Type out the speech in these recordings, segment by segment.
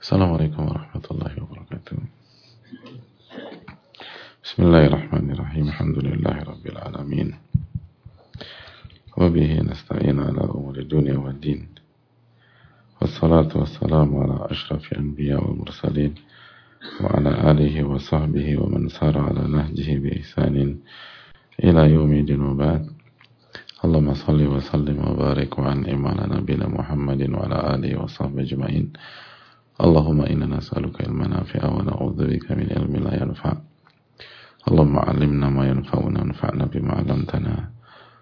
Assalamualaikum warahmatullahi wabarakatuh. Bismillahirrahmanirrahim. Alhamdulillahi rabbil alamin. Wa bihi nasta'in ala umuri dunya wad din. Wassalatu wassalamu ala asyrafil anbiya wal mursalin wa ala alihi wa sahbihi wa man sara ala nahjihi bi ihsanin ila yaumil wa ba'd. Allahumma salli wa sallim wa barik wa an'im ala nabiyyina Muhammadin wa ala alihi wa sahbihi ajma'in. Allahumma inna nas'aluka ilman nafi'a wa na'udzubika min ilmin la yanfa'. Allahumma 'allimna ma yanfa'una wanfa'na bima 'allamtana.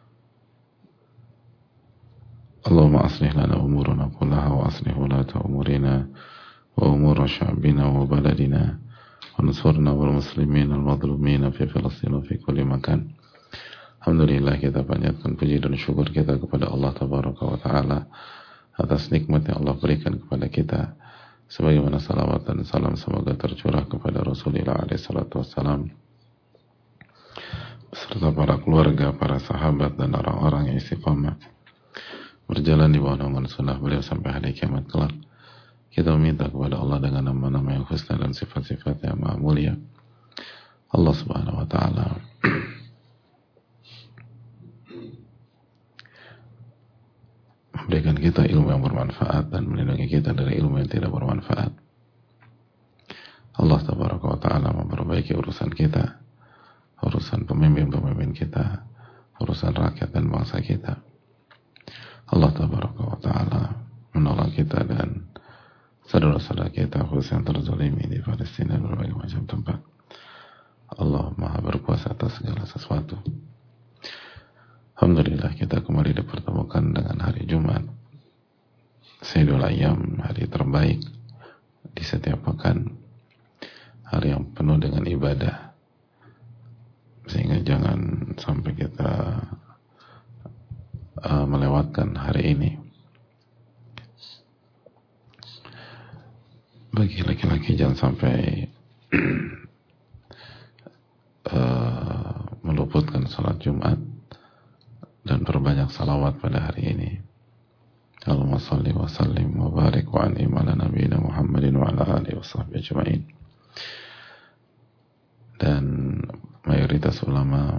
Allahumma aslih lana umurana kullaha wa aslih ulata umurina wa umura sya'bina wa baladina wa ansurna wal muslimin al madhlumin fi Filastin wa fi kulli makan. Alhamdulillah, kita panjatkan puji dan syukur kita kepada Allah Tabaraka wa Ta'ala atas nikmat yang Allah berikan kepada kita, sebagaimana salawat dan salam semoga tercurah kepada Rasulullah SAW beserta para keluarga, para sahabat dan orang-orang yang istiqamah berjalan di bawah naungan sunnah beliau sampai hari kiamat kelak. Kita meminta kepada Allah dengan nama-nama yang husna dan sifat-sifat yang maha mulia, Allah Subhanahu wa Ta'ala memberikan kita ilmu yang bermanfaat dan melindungi kita dari ilmu yang tidak bermanfaat. Allah Tabaraka wa Ta'ala memperbaiki urusan kita, urusan pemimpin-pemimpin kita, urusan rakyat dan bangsa kita. Allah Tabaraka wa Ta'ala menolong kita dan saudara-saudara kita khusus yang terzalimi di Palestina dan berbagai macam tempat. Allah Maha berkuasa atas segala sesuatu. Alhamdulillah, kita kembali dipertemukan dengan hari Jumat, Sayyidul Ayyam, hari terbaik di setiap pekan, hari yang penuh dengan ibadah, sehingga jangan sampai kita melewatkan hari ini. Bagi laki-laki jangan sampai meluputkan salat Jumat dan berbanyak salawat pada hari ini. Allahumma salli wa sallim wa barik wa an'im ala nabiyyina Muhammadin wa ala alihi wa sahbihi ajma'in. Dan mayoritas ulama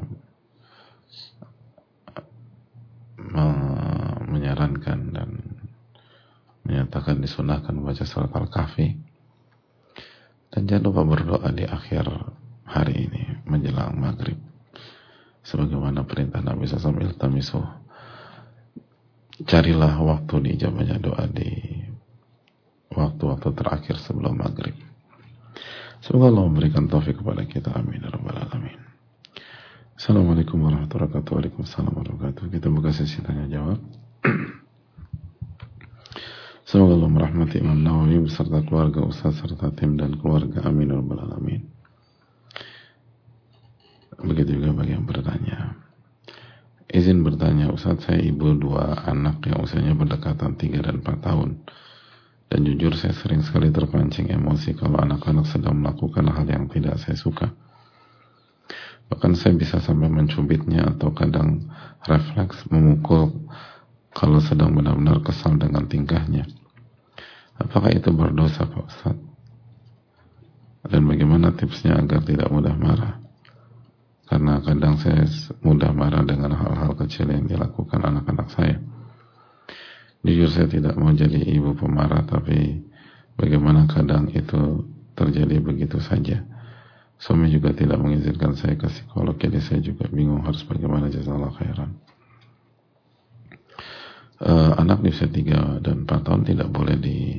menyarankan dan menyatakan disunahkan membaca surat Al-Kahfi. Dan jangan lupa berdoa di akhir hari ini menjelang maghrib, sebagaimana perintah Nabi SAW, iltamisu, carilah waktu diijabahnya doa di waktu-waktu terakhir sebelum maghrib. Semoga Allah memberikan taufik kepada kita, amin ya rabbal alamin. Assalamualaikum warahmatullahi wabarakatuh. Waalaikumsalam warahmatullahi wabarakatuh. Kita buka sesi tanya jawab. Semoga Allah merahmati Imam Nawawi beserta keluarga, ustaz serta tim dan keluarga, amin ya rabbal alamin. Begitu juga bagi yang bertanya. Izin bertanya, Ustaz, saya ibu 2 anak yang usianya berdekatan 3 dan 4 tahun. Dan jujur saya sering sekali terpancing emosi kalau anak-anak sedang melakukan hal yang tidak saya suka. Bahkan saya bisa sampai mencubitnya atau kadang refleks memukul kalau sedang benar-benar kesal dengan tingkahnya. Apakah itu berdosa, Pak Ustaz? Dan bagaimana tipsnya agar tidak mudah marah? Karena kadang saya mudah marah dengan hal-hal kecil yang dilakukan anak-anak saya. Jujur saya tidak mau jadi ibu pemarah, tapi bagaimana kadang itu terjadi begitu saja. Suami juga tidak mengizinkan saya ke psikolog, jadi saya juga bingung harus bagaimana, jazakallahu khairan. Anak di usia 3 dan 4 tahun tidak boleh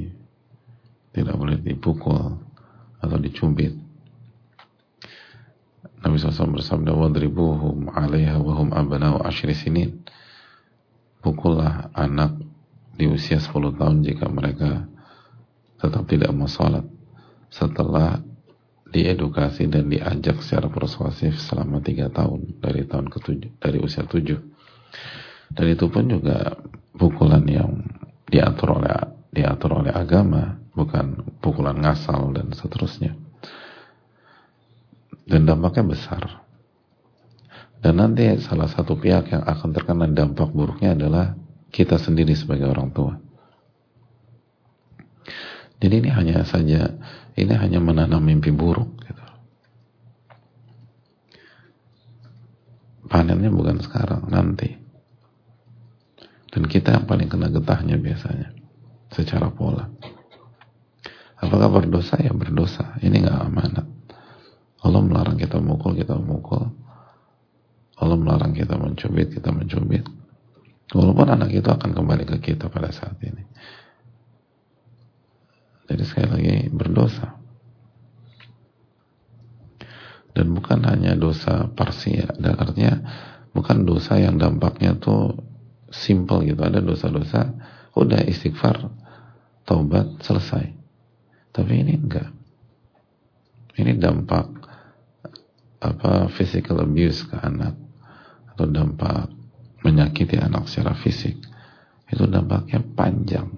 dipukul atau dicubit. Nabi SAW bersabda, wadribuhum 'alaiha wa hum abna'u 10 sinin. Pukullah anak di usia 10 tahun jika mereka tetap tidak mau salat setelah diedukasi dan diajak secara persuasif selama 3 tahun, dari usia 7. Dan itu pun juga pukulan yang diatur oleh agama, bukan pukulan ngasal dan seterusnya. Dan dampaknya besar. Dan nanti salah satu pihak yang akan terkena dampak buruknya adalah kita sendiri sebagai orang tua. Jadi ini hanya menanam mimpi buruk gitu. Panennya bukan sekarang, nanti. Dan kita yang paling kena getahnya biasanya secara pola. Apakah berdosa? Ya berdosa. Ini nggak amanat. Allah melarang kita mukul, kita mukul. Allah melarang kita mencubit, kita mencubit. Walaupun anak itu akan kembali ke kita pada saat ini. Jadi sekali lagi berdosa. Dan bukan hanya dosa parsial, dan artinya bukan dosa yang dampaknya tuh simple gitu. Ada dosa-dosa udah istighfar, taubat, selesai. Tapi ini enggak. Ini dampak physical abuse ke anak, atau dampak menyakiti anak secara fisik. Itu dampaknya panjang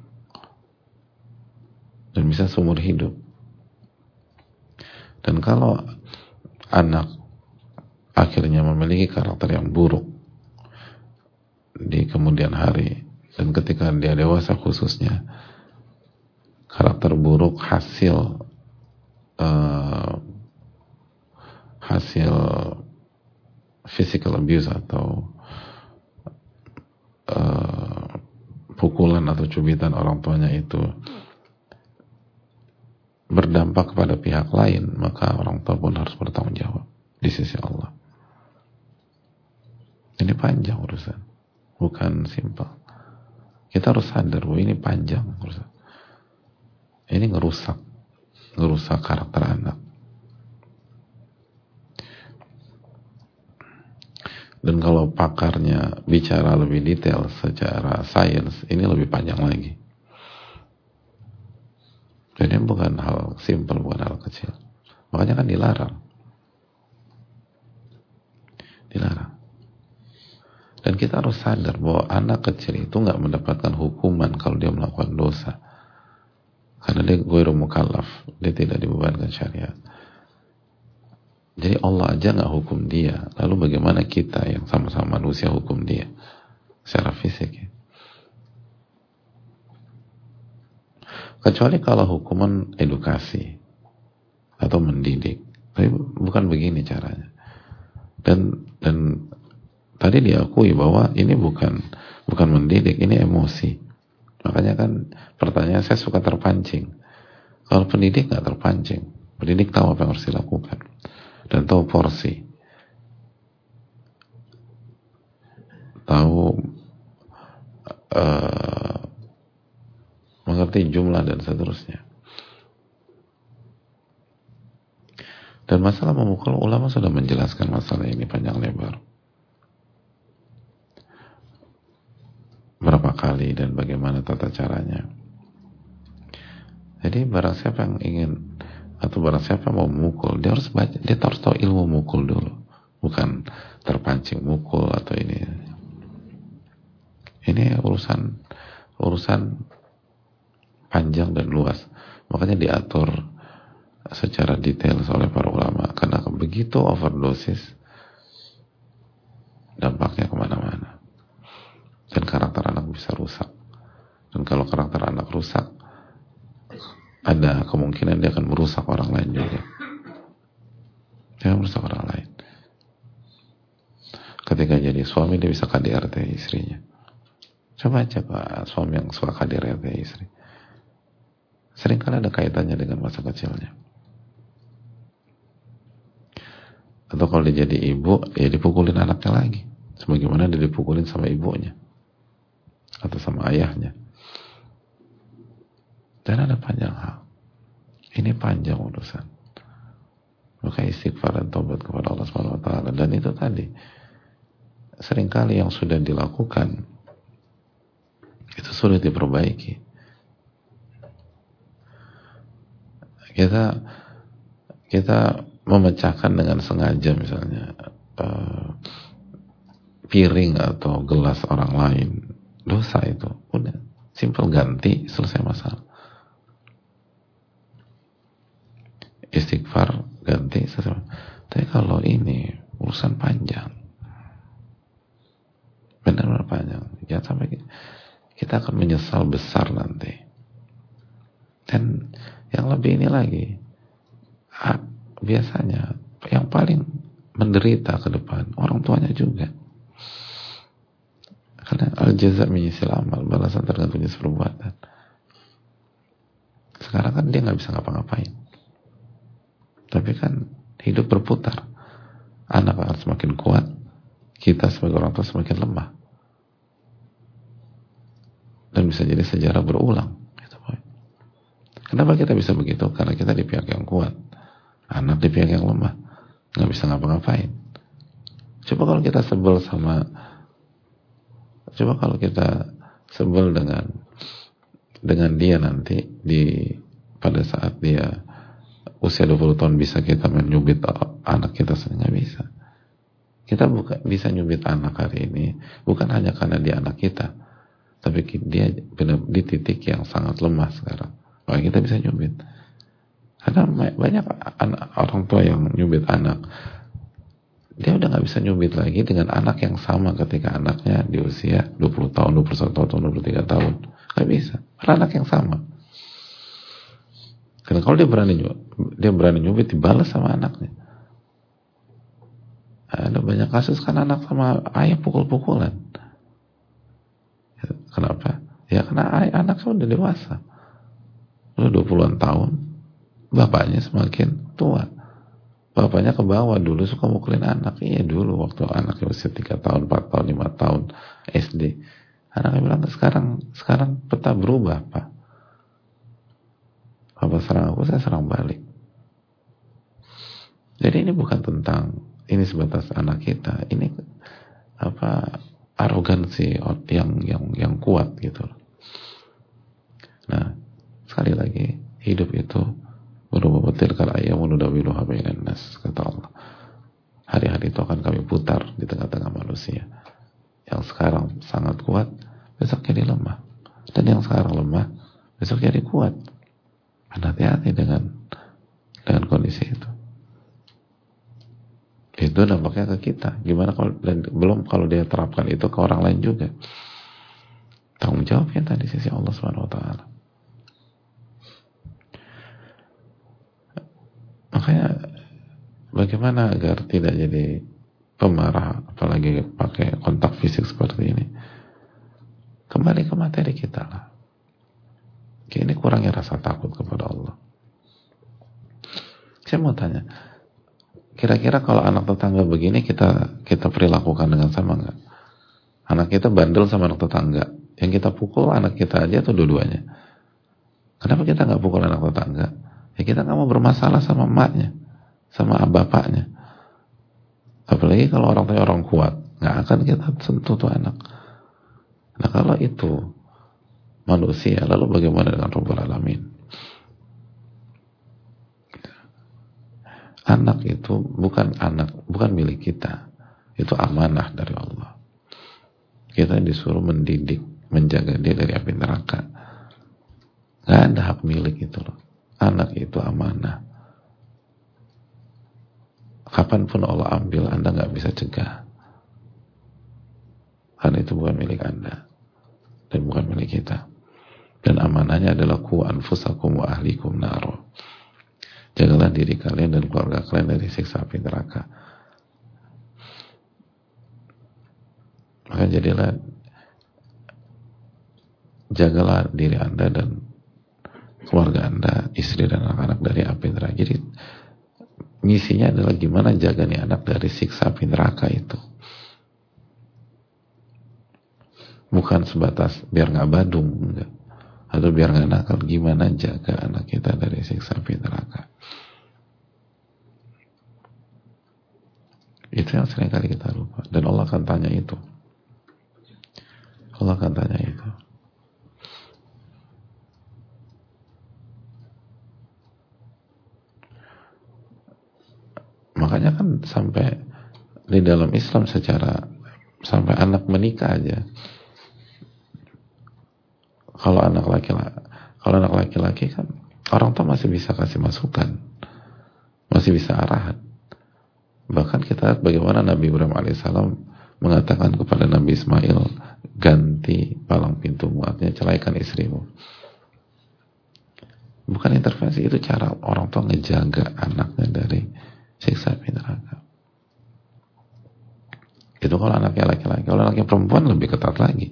dan bisa seumur hidup. Dan kalau anak akhirnya memiliki karakter yang buruk di kemudian hari, dan ketika dia dewasa khususnya, karakter buruk hasil physical abuse atau pukulan atau cubitan orang tuanya itu berdampak kepada pihak lain, maka orang tua pun harus bertanggung jawab di sisi Allah. Ini panjang urusan, bukan simpel. Kita harus sadar bahwa ini panjang urusan. Ini ngerusak karakter anak. Dan kalau pakarnya bicara lebih detail secara sains, ini lebih panjang lagi. Jadi bukan hal simpel, bukan hal kecil. Makanya kan dilarang. Dan kita harus sadar bahwa anak kecil itu nggak mendapatkan hukuman kalau dia melakukan dosa. Karena dia ghairu mukallaf, dia tidak dibebankan syariat. Jadi Allah aja nggak hukum dia, lalu bagaimana kita yang sama-sama manusia hukum dia secara fisik ya? Kecuali kalau hukuman edukasi atau mendidik, tapi bukan begini caranya. Dan tadi diakui bahwa ini bukan mendidik, ini emosi. Makanya kan pertanyaan saya suka terpancing. Kalau pendidik nggak terpancing, pendidik tahu apa yang harus dilakukan dan tahu porsi, tahu mengerti jumlah dan seterusnya. Dan masalah memukul, ulama sudah menjelaskan masalah ini panjang lebar. Berapa kali dan bagaimana tata caranya. Jadi barang siapa yang ingin, atau barang siapa mau memukul, dia harus baca, dia harus tahu ilmu mukul dulu. Bukan terpancing mukul atau ini. Ini urusan panjang dan luas. Makanya diatur secara detail oleh para ulama. Karena begitu overdosis, dampaknya kemana-mana. Dan karakter anak bisa rusak. Dan kalau karakter anak rusak, ada kemungkinan dia akan merusak orang lain juga. Dia akan merusak orang lain. Ketika jadi suami, dia bisa KDRT istrinya. Coba aja Pak, suami yang suka KDRT istri. Seringkali ada kaitannya dengan masa kecilnya. Atau kalau dia jadi ibu, ya dipukulin anaknya lagi. Sebagaimana dia dipukulin sama ibunya. Atau sama ayahnya. Dan ada panjang hal. Ini panjang urusan. Maka istighfar dan taubat kepada Allah Subhanahu wa taala. Dan itu tadi, seringkali yang sudah dilakukan itu sulit diperbaiki. Kita memecahkan dengan sengaja misalnya piring atau gelas orang lain, dosa itu. Udah, simple, ganti, selesai masalah. Istighfar, ganti, selesai. Tapi kalau ini urusan panjang, benar-benar panjang, jangan sampai kita akan menyesal besar nanti. Dan yang lebih ini lagi, biasanya yang paling menderita ke depan orang tuanya juga, karena al-jaza' min jinsil amal, balasan tergantung jenis perbuatan. Sekarang kan dia nggak bisa ngapa-ngapain, tapi kan hidup berputar, anak akan semakin kuat, kita sebagai orang tua semakin lemah, dan bisa jadi sejarah berulang. Kenapa kita bisa begitu? Karena kita di pihak yang kuat, anak di pihak yang lemah, nggak bisa ngapa-ngapain. Coba kalau kita sebel dengan dia nanti pada saat dia usia 20 tahun, bisa kita menyubit anak kita? Nggak bisa. Kita bukan bisa nyubit anak hari ini bukan hanya karena dia anak kita, tapi dia benar di titik yang sangat lemah sekarang. Maka kita bisa nyubit. Karena banyak orang tua yang nyubit anak, dia udah gak bisa nyubit lagi dengan anak yang sama ketika anaknya di usia 20 tahun, 21 tahun, 23 tahun. Gak bisa. Karena anak yang sama. Karena kalau dia berani nyubit, dibalas sama anaknya. Ada banyak kasus kan anak sama ayah pukul-pukulan. Kenapa? Ya karena anak sudah dewasa. Udah 20-an tahun, bapaknya semakin tua. Bapaknya ke bawah, dulu suka mukulin anak. Iya dulu waktu anaknya usia 3 tahun, 4 tahun, 5 tahun SD. Anaknya bilang, sekarang peta berubah, Pak. Bapak serang aku, saya serang balik. Jadi ini bukan tentang ini sebatas anak kita. Ini arogansi yang kuat gitu. Nah, sekali lagi, hidup itu berubah betil kal ayyamu nudawiluha bainan nas, kata Allah. Hari-hari itu akan kami putar di tengah-tengah manusia. Yang sekarang sangat kuat, besok jadi lemah. Dan yang sekarang lemah, besok jadi kuat. Hati-hati dengan kondisi itu. Itu dampaknya ke kita. Gimana kalau dia terapkan itu ke orang lain juga? Tanggung jawabnya tadi sisi Allah Subhanahu wa taala. Makanya bagaimana agar tidak jadi pemarah, apalagi pakai kontak fisik seperti ini? Kembali ke materi kita lah. Ini kurangnya rasa takut kepada Allah. Saya mau tanya, kira-kira kalau anak tetangga begini kita perilakukan dengan sama nggak? Anak kita bandel sama anak tetangga, yang kita pukul anak kita aja atau dua-duanya? Kenapa kita nggak pukul anak tetangga? Ya kita nggak mau bermasalah sama emaknya, sama bapaknya. Apalagi kalau orang tua orang kuat, nggak akan kita sentuh tuh anak. Nah kalau itu manusia, lalu bagaimana dengan Rabbul Alamin? Anak itu bukan milik kita, itu amanah dari Allah. Kita disuruh mendidik, menjaga dia dari api neraka. Nggak ada hak milik itu loh. Anak itu amanah. Kapanpun Allah ambil, Anda nggak bisa cegah. Karena itu bukan milik Anda dan bukan milik kita. Dan amanahnya adalah ku anfusakum wa ahlikum naro. Jagalah diri kalian dan keluarga kalian dari siksa api neraka. Maka jagalah diri Anda dan keluarga Anda, istri dan anak-anak dari api neraka. Jadi misinya adalah gimana jaga nih anak dari siksa api neraka itu. Bukan sebatas biar nggak badung, enggak. Atau biar nggak nakal, gimana jaga anak kita dari siksa api neraka. Itu yang sering kali kita lupa. Dan Allah akan tanya itu. Allah akan tanya itu. Makanya kan sampai di dalam Islam sampai anak menikah aja, kalau anak laki-laki kan orang tua masih bisa kasih masukan, masih bisa arahan. Bahkan kita lihat bagaimana Nabi Ibrahim alaihissalam mengatakan kepada Nabi Ismail, ganti palang pintumu, artinya ceraikan istrimu. Bukan intervensi, itu cara orang tua ngejaga anaknya dari siksa api neraka. Itu kalau anaknya laki-laki. Kalau anaknya perempuan lebih ketat lagi.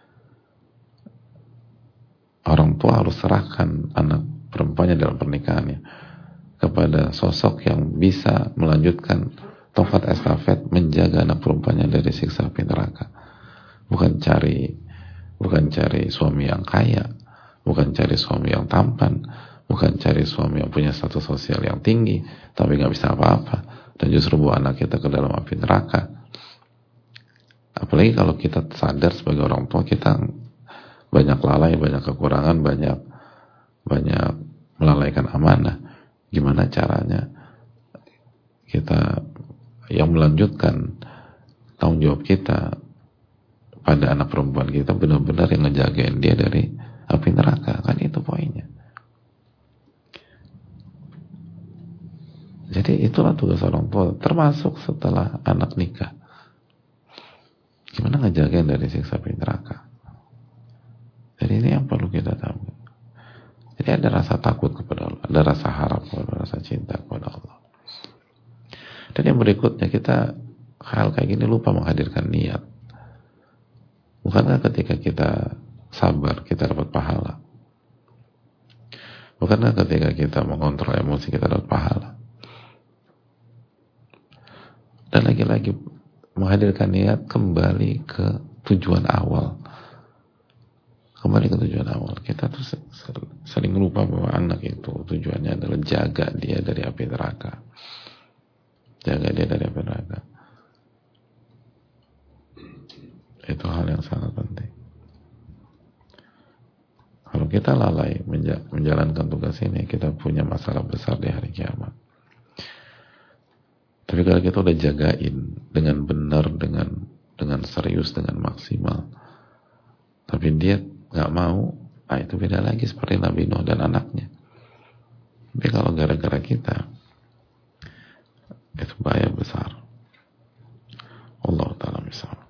Orang tua harus serahkan anak perempuannya dalam pernikahannya kepada sosok yang bisa melanjutkan tongkat estafet menjaga anak perempuannya dari siksa api neraka. Bukan cari suami yang kaya, bukan cari suami yang tampan, bukan cari suami yang punya status sosial yang tinggi tapi nggak bisa apa-apa dan justru bawa anak kita ke dalam api neraka. Apalagi kalau kita sadar sebagai orang tua kita banyak lalai, banyak kekurangan, banyak melalaikan amanah. Gimana caranya kita yang melanjutkan tanggung jawab kita pada anak perempuan kita benar-benar yang ngejagain dia dari api neraka, kan itu poinnya. Jadi itulah tugas orang tua, termasuk setelah anak nikah. Gimana ngejagain dari siksa api neraka? Jadi ini yang perlu kita tahu. Jadi ada rasa takut kepada Allah, ada rasa harap, ada rasa cinta kepada Allah. Dan yang berikutnya, kita hal kayak gini lupa menghadirkan niat. Bukankah ketika kita sabar kita dapat pahala? Bukankah ketika kita mengontrol emosi kita dapat pahala? Dan lagi-lagi menghadirkan niat kembali ke tujuan awal. Kembali ke tujuan awal. Kita tuh sering lupa bahwa anak itu tujuannya adalah jaga dia dari api neraka. Jaga dia dari api neraka. Itu hal yang sangat penting. Kalau kita lalai menjalankan tugas ini, kita punya masalah besar di hari kiamat. Tapi kalau kita udah jagain dengan benar, dengan serius, dengan maksimal, tapi dia nggak mau, itu beda lagi seperti Nabi Nuh dan anaknya. Tapi kalau gara-gara kita, itu bahaya besar. Allah Ta'ala misal.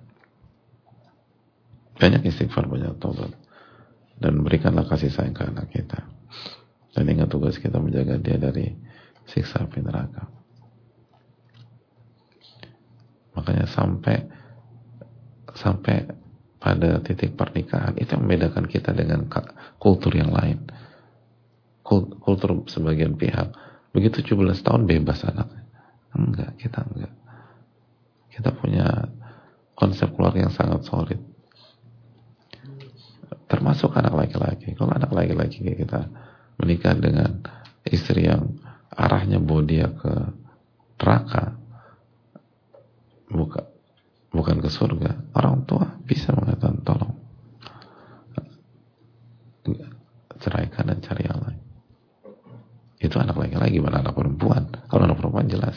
Banyak istighfar, banyak taubat, dan berikanlah kasih sayang ke anak kita. Dan ingat tugas kita menjaga dia dari siksa api neraka. Makanya sampai pada titik pernikahan itu yang membedakan kita dengan kultur yang lain. Kultur sebagian pihak begitu 17 tahun bebas anaknya. Enggak, kita enggak. Kita punya konsep keluarga yang sangat solid. Termasuk anak laki-laki. Kalau anak laki-laki kita menikah dengan istri yang arahnya bawa dia ke neraka, bukan ke surga, orang tua bisa mengatakan tolong ceraikan dan cari yang lain. Itu anak laki-laki, gimana anak perempuan? Kalau anak perempuan jelas.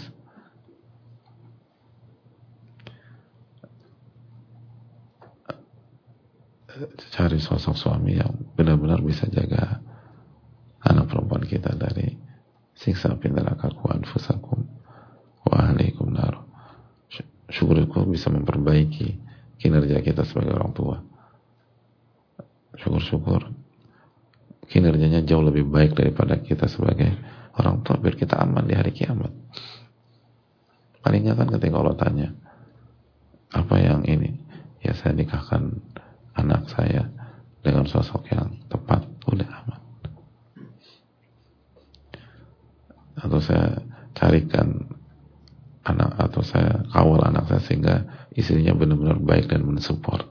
Cari sosok suami yang benar-benar bisa jaga anak perempuan kita dari siksa api neraka. Qu anfusakum wa ahlikum nar. Syukur bisa memperbaiki kinerja kita sebagai orang tua. Syukur kinerjanya jauh lebih baik daripada kita sebagai orang tua, biar kita aman di hari kiamat. Paling nggak kan ketika Allah tanya, apa yang ini? Ya saya nikahkan anak saya dengan sosok yang tepat, udah aman. Atau saya carikan anak, atau saya kawal anak saya sehingga istrinya benar-benar baik dan mensupport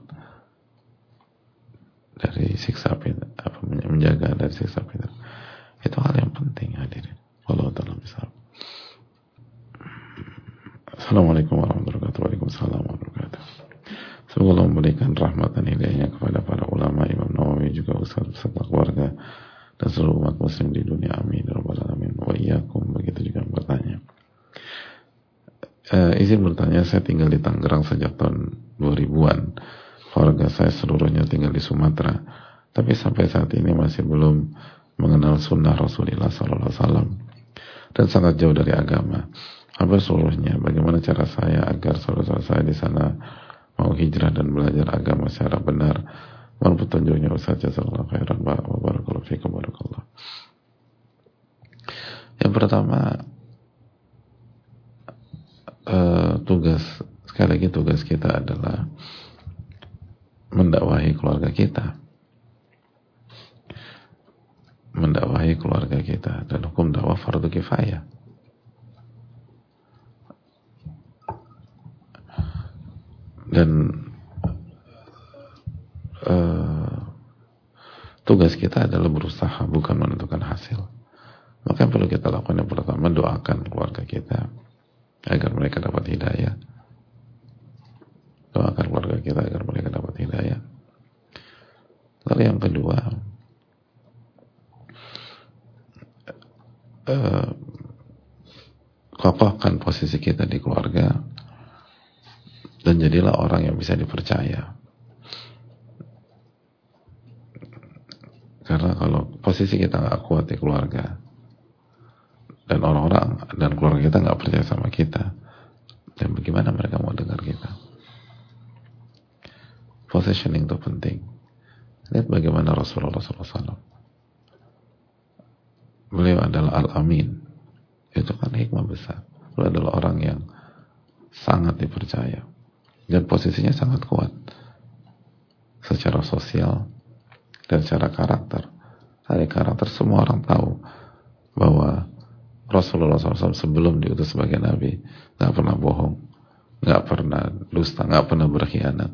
dari siksa api, menjaga dari siksa api. Itu hal yang penting, hadirin. Allah Ta'ala misal. Assalamualaikum warahmatullahi wabarakatuh. Waalaikumsalam warahmatullahi wabarakatuh. Semoga Allah memberikan rahmat dan hidayahnya kepada para ulama, Imam Nawawi, juga ustaz beserta keluarga dan seluruh umat muslim di dunia. Amin ya rabbal alamin. Wa iyyakum. Begitu juga bertanya. Izin bertanya, saya tinggal di Tangerang sejak tahun 2000-an. Keluarga saya seluruhnya tinggal di Sumatera, tapi sampai saat ini masih belum mengenal sunnah Rasulullah SAW dan sangat jauh dari agama. Apa seluruhnya? Bagaimana cara saya agar saudara saya di sana mau hijrah dan belajar agama secara benar? Mohon petunjuknya Ustaz. Jazakallahu khairan wa barakallahu fiikum. Barakallah. Yang pertama, sekali lagi tugas kita adalah mendakwahi keluarga kita. Mendakwahi keluarga kita, dan hukum dakwah fardu kifayah. Dan tugas kita adalah berusaha, bukan menentukan hasil. Maka yang perlu kita lakukan yang pertama, doakan keluarga kita agar mereka dapat hidayah. Doakan keluarga kita agar mereka dapat hidayah. Lalu yang kedua, kokohkan posisi kita di keluarga dan jadilah orang yang bisa dipercaya. Karena kalau posisi kita nggak kuat di keluarga dan orang-orang dan keluarga kita nggak percaya sama kita, dan bagaimana mereka mau dengar kita? Positioning itu penting. Lihat bagaimana Rasulullah SAW. Beliau adalah Al-Amin. Itu kan hikmah besar. Beliau adalah orang yang sangat dipercaya dan posisinya sangat kuat secara sosial dan secara karakter. Dari karakter semua orang tahu bahwa Rasulullah SAW sebelum diutus sebagai Nabi nggak pernah bohong, nggak pernah dusta, nggak pernah berkhianat,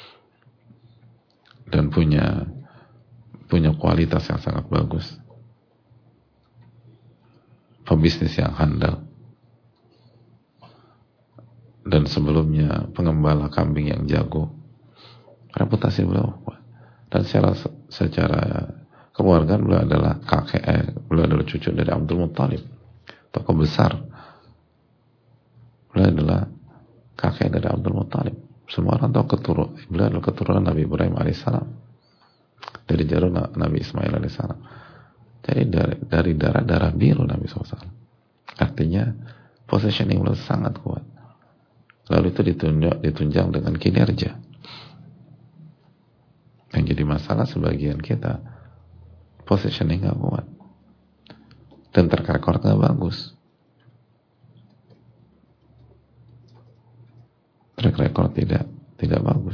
dan punya kualitas yang sangat bagus. Pebisnis yang handal, dan sebelumnya pengembala kambing yang jago. Reputasi beliau kuat. Dan secara keluargaan beliau adalah beliau adalah cucu dari Abdul Muttalib, tokoh besar. Beliau adalah kakek dari Abdul Muttalib. Semua orang tahu beliau adalah keturunan Nabi Ibrahim alaihissalam, dari jalur Nabi Ismail alaihissalam. Jadi dari darah biru Nabi SAW. Artinya positioning beliau sangat kuat. Lalu itu ditunjang dengan kinerja. Yang jadi masalah sebagian kita, positioning gak kuat dan track record gak bagus. Track record tidak bagus.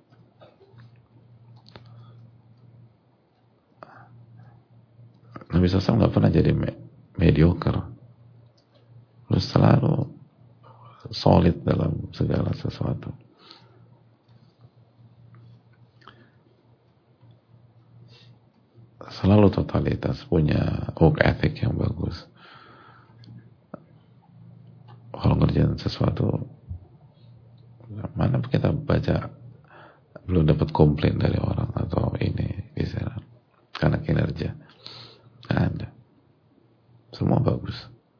Nabi SAW gak pernah jadi mediocre. Terus selalu solid dalam segala sesuatu. Selalu totalitas, punya work ethic yang bagus. Kalau ngerjain sesuatu, mana kita baca belum dapat komplain dari orang atau ini bisa karena kinerja. Nggak ada. Semua bagus.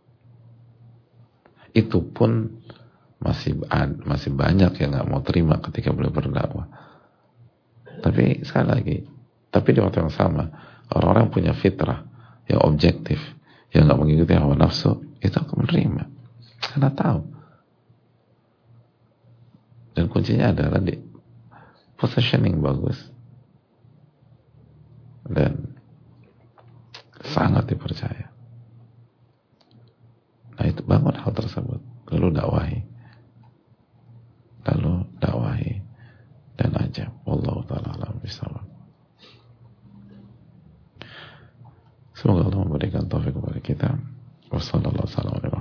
Itu pun masih banyak yang nggak mau terima ketika beliau berdakwah. Tapi sekali lagi, di waktu yang sama, orang-orang punya fitrah yang objektif, yang nggak mengikuti hawa nafsu, itu akan menerima karena tahu. Dan kuncinya adalah di positioning bagus dan sangat dipercaya. Nah, itu bangun hal tersebut, lalu dakwahi dan ajab. Wallahu ta'ala alam bisawab. Semoga Allah memberikan taufik kepada kita. Wassalamualaikum warahmatullahi wabarakatuh.